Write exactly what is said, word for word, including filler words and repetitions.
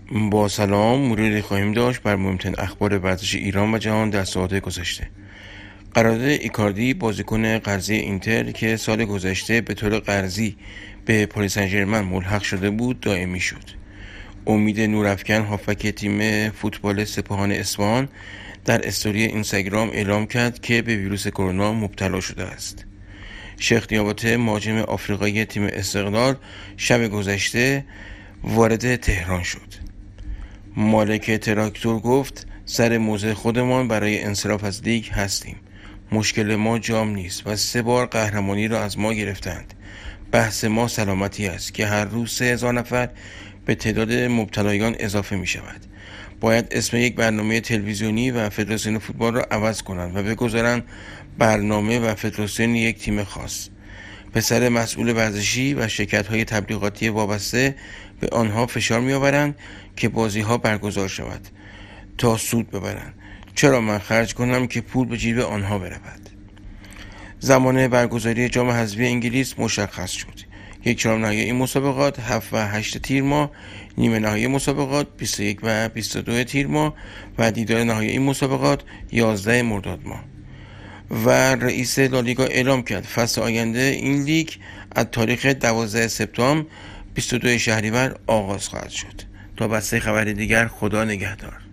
با سلام، مروری خواهیم داشت بر مهمترین اخبار ورزش ایران و جهان در ساعات گذشته. قرارداد ایکاردی بازیکن قرضی اینتر که سال گذشته به طور قرضی به پاریس سن ژرمن ملحق شده بود دائمی شد. امید نورافکن هافبک تیم فوتبال سپاهان اصفهان در استوری اینستاگرام اعلام کرد که به ویروس کرونا مبتلا شده است. شیخ دیاباته مهاجم آفریقایی تیم استقلال شب گذشته وارد تهران شد. مالک تراکتور گفت سر موضع خودمان برای انصراف از لیگ هستیم. مشکل ما جام نیست و سه بار قهرمانی را از ما گرفتند. بحث ما سلامتی است که هر روز سه هزار نفر به تعداد مبتلایان اضافه می شود. باید اسم یک برنامه تلویزیونی و فدراسیون فوتبال را عوض کنند و بگذارند برنامه و فدراسیون یک تیم خاص. پسر مسئول ورزشی و شرکت‌های تبلیغاتی وابسته به آنها فشار می‌آورند که بازی‌ها برگزار شود تا سود ببرند. چرا من خرج کنم که پول به جیب آنها برود؟ زمان برگزاری جام حذفی انگلیس مشخص شد. یک چهارم نهایی این مسابقات هفت و هشت تیر ماه، نیمه نهایی مسابقات بیست و یک و بیست و دو تیر ماه و دیدار نهایی این مسابقات یازده مرداد ماه. و رئیس لالیگا اعلام کرد فصل آینده این لیگ از تاریخ دوازده سپتامبر بیست و دو شهریور آغاز خواهد شد. تا بسته خبر دیگر، خدا نگهدار.